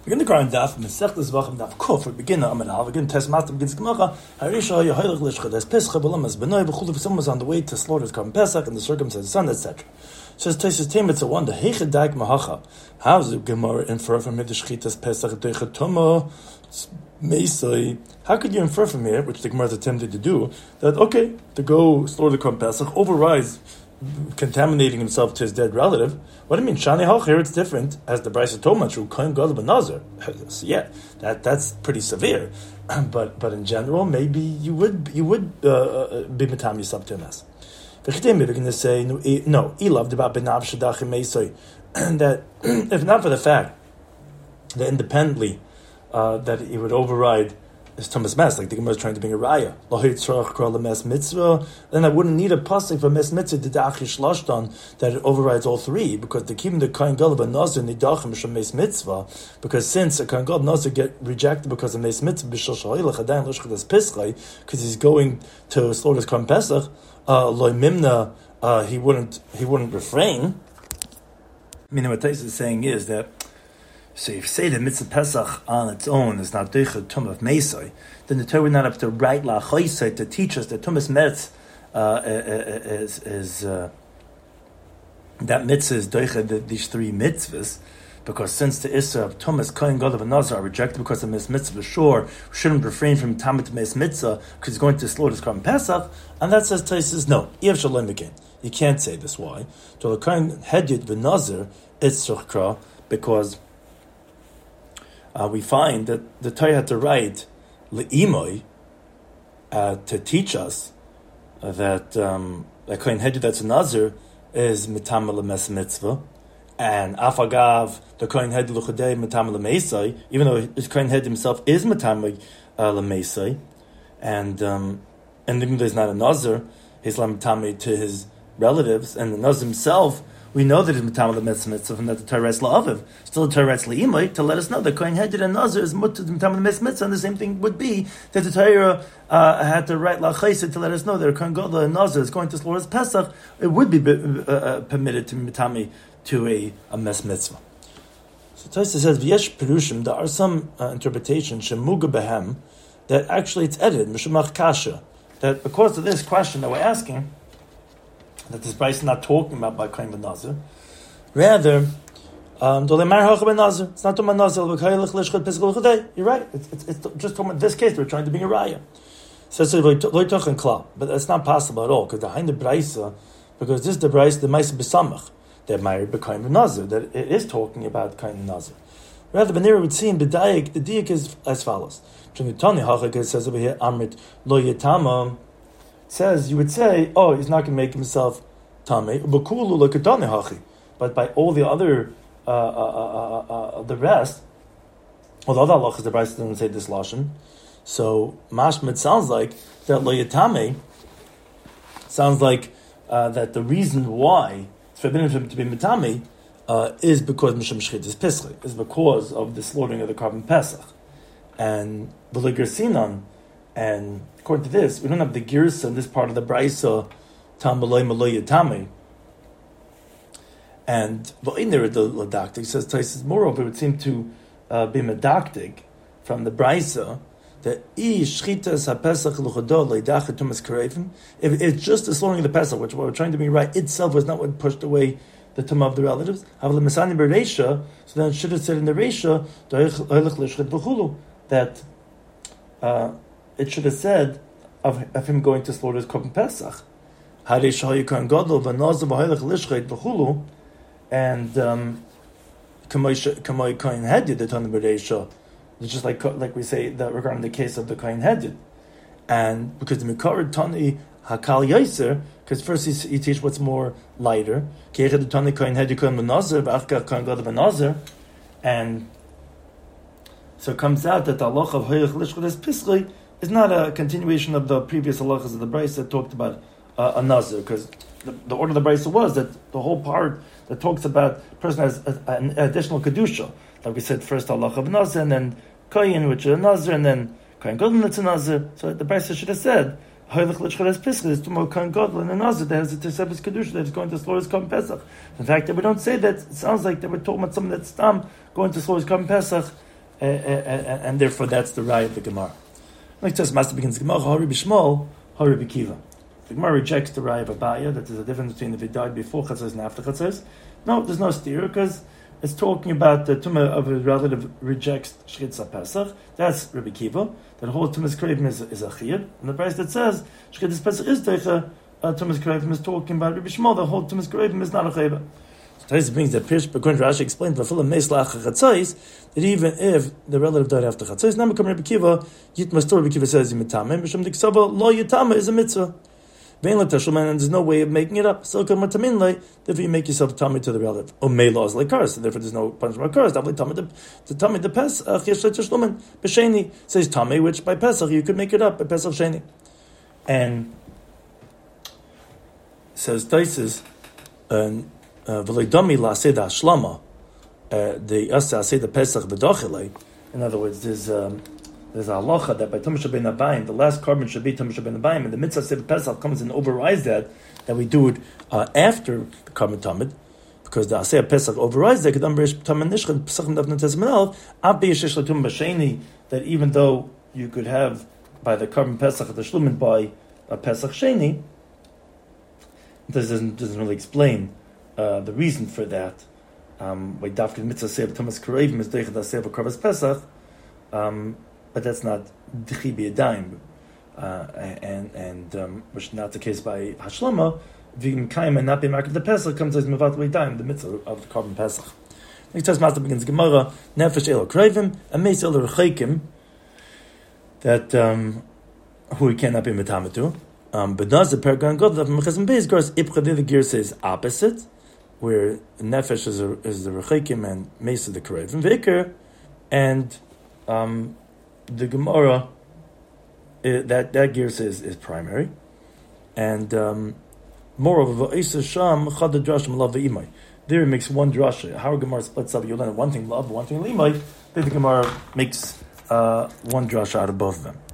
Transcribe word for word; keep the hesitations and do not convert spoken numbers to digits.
Begin the Quran daf Masechtas Vachim daf Kuf. We begin Amar Av. Again, Tes Matam begins Gemacha. Harisha Yehoilach Lishcha. There's Pesach B'Lamas B'Noi B'Chulu. If someone was on the way to slaughter his Korban Pesach and the circumcised son, et cetera. Says Taisus Tim. It's a wonder. Heichad Daik Mahacha. How does the Gemara infer from here the Shchitas Pesach Deicha Tuma Meisai? How could you infer from here, which the Gemara is attempted to do, that okay, to go slaughter the Korban Pesach overrides contaminating himself to his dead relative? What do you mean? Shani Hach, here it's different, as the Brisa told Matru, Kohen Gadol B'Nazir. So yeah, that that's pretty severe. but but in general, maybe you would you would uh, be Matam yourself to a mess. We're going to say, no, Ilav about Benav Shadachim Meisoi, that if not for the fact that independently uh, that it would override is Tumas Mes, like the Gemara is trying to bring a raya. Then I wouldn't need a pasuk for Mes Mitzvah that it overrides all three, because the keeping the Kohen Gadol and Nazir nidachim from Mes Mitzvah, because since a Kohen Gadol Nazir get rejected because of Mes Mitzvah because he's going to slaughter his Korban Pesach, uh, loy mimna, uh, he wouldn't he wouldn't refrain. Meaning what Tais is saying is that, so if you say the mitzvah Pesach on its own is not doicha tum of Meisai, then the Torah would not have to write la choisai to teach us that tumas metz uh, is is uh, that mitzvah is doicha the, these three mitzvahs, because since the issa of tumas kohen gadol and nazar are rejected because of mis mitzvah, sure, we shouldn't refrain from tamid mis mitzvah because he's going to slaughter his Korban Pesach, and that says Taisus no, Yev Shalom again. You can't say this. Why? To the kohen hedyot v'nazir it's tzurkra, because Uh, we find that the Torah had to write le'imoy uh, to teach us uh, that um, a kohen hedyot that's a nazir is mitam lemes mitzvah, and afagav the kohen hedyot l'chadei mitam lemeisai, even though his kohen hedyot himself is mitam uh, lemeisai, and um, and even though he's not a nazir, he's mitam to his relatives, and the nazir himself, we know that it's mitam lemes mitzvah, and that the Torah writes la'aviv. Still, the Torah writes le'imay to let us know that kohen hedyot and nazir is mutter mitam lemes mitzvah, and the same thing would be that the Torah uh, had to write la'chaysid to let us know that a kohen gadol and nazir is going to slaughter his Pesach. It would be uh, uh, permitted to mitami to a, a mes mitzvah. So Taisa says v'yesh perushim. There are some uh, interpretations shemuga behem that actually it's edited mishumach kasha, that because of this question that we're asking, that this Bryce is not talking about by Kohen Nazir. Rather, um, it's not talking about Nazir. You're right. It's, it's, it's just talking about this case. We're trying to bring a raya. So it's but that's not possible at all, because behind the Bryce, because this is the Bryce, the Ma'aseh B'Samach, that married by Kohen Nazir, that it is talking about Kohen Nazir. Rather, Benira would see in B'Dayik, the Diyik is as follows. It says over here, Amrit Lo Yetama, says, you would say, oh, he's not going to make himself tamei, but by all the other, uh, uh, uh, uh, the rest, well, the other halachas, the Brisa doesn't say this lashon. So mashmid sounds like that lo yatame sounds like uh, that the reason why it's forbidden for him to be mitame uh, is because mishum shchitas pischa, is because of the slaughtering of the Korban Pesach, and v'leger sinan. And according to this, we don't have the girsa in this part of the Brisa, tam malay malay yatame. And v'iner the ladaktik says Taisus. Moreover, it would seem to uh, be medaktik from the Brisa that I shchitas haPesach luchadol leidachet tumas karevim. If it's just the slaughtering of the Pesach, which what we're trying to be right itself was not what pushed away the tumah of the relatives. Havle mesani bereisha. So then it should have said in the reisha that. Uh, It should have said of, of him going to slaughter his Korban Pesach. And um, it's just like like we say that regarding the case of the Kohen Hedyot. And because the Mikar Tani Hakal Yaiser, because first he, he teaches what's more lighter. And so it comes out that the Allah of Hayach Lishchot is Pisri is not a continuation of the previous halachas of the Brisa that talked about uh, a nazir, because the, the order of the Brisa was that the whole part that talks about the person has a, an additional kedusha. Like we said, first halacha of nazir, and then koyin, which is a nazir, and then koyin gadol that's a nazir. So the Brisa should have said Haylich Lichchares Pesach is to more Kohen Gadol and a Nazir that has a Tesebes Kedusha that is going to slaughter his Korban Pesach. In fact, that we don't say that, it sounds like that we're talking about someone that's Stam going to slaughter his Korban Pesach uh, uh, uh, and therefore that's the raya of the Gemara. Like this, Master begins Gemara Hari b'Shmuel, Hari b'Kiva. The Gemara rejects the raya of Abaya that there's a difference between if he died before Chatzos and after Chatzos. No, there's no steer because it's talking about the tumah of a relative rejects Shchitza Pesach. That's Rabbi Kiva. That whole tumah's craving is, is a chiyuv. And the price that says Shchitza Pesach is teicha, uh, tumah's craving is talking about Rabbi Shmuel. The whole tumah's craving is not a chiyuv. So Taisa brings that Pirsh, according to Rashi, explained that even if the relative died after Chatzos, now become Rabbi Kiva, Yitma story Rabbi Kiva says Yimitame, Mishum Diksava, Lo Yitama is a mitzvah. And there's no way of making it up. So therefore you make yourself tummy to the relative. Or mela is like cars, so therefore there's no punishment of cars. Tummy the tummy the Pesach Yeshlei Tashlumen B'Sheni says tummy, which by Pesach you could make it up by Pesach Sheni. And says Taisus V'leidami la'aseh Shlama the asa aseh the Pesach b'dochilei. In other words, there's um, There's a halacha that by Tum Shabbein Abayim, the last carbon should be Tum Shabbein Abayim, and the mitzvah Seder Pesach comes and overrides that, that we do it uh, after the carbon Tamid, because the Aseh Pesach overrides that, that even though you could have by the carbon Pesach the Shlumin by a Pesach Sheni, this doesn't, doesn't really explain uh, the reason for that. Um, by Dafkin mitzvah Seder Tumas Karevim is Deichad Aseh B'Karvas Pesach, um, but that's not d'chi b'yadayim, uh, and and um, which is not the case by Hashlama. V'im kaim and not be marked the Pesach comes as mevat b'yadayim, the mitzvah of the carbon Pesach. Next time, Master begins Gemara nefesh elo krevim and meis elo rechekim, that um, who he cannot be metamatu. Um, but does the paragon god of mechazim beis gars ipchadi the gear says opposite, where nefesh is, a, is the rechekim and meis of the krevim v'ikar, and um. The Gemara, uh, that that gear says is primary, and um, moreover, there it makes one drasha. How Gemara splits up, you learn one thing love, one thing limay. Then the Gemara makes uh, one drasha out of both of them.